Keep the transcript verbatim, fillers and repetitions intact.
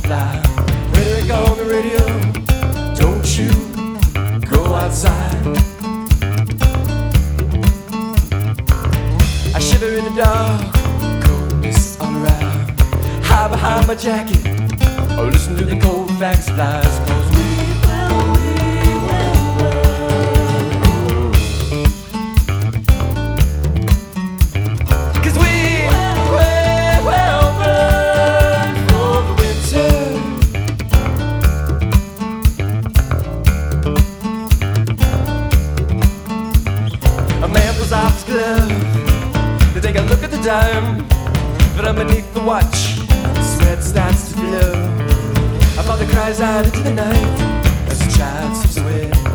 fly. Rhetoric on the radio, don't you go outside. I shiver in the dark, coldness all around. Hide behind my jacket, or listen to the cold facts flies. Cause we will, we will burn. Cause we will, will burn for the winter. A man pulls off his glove to take a look at the time. But underneath the watch, sweat starts to flow. A father cries out into the night as a child slips away.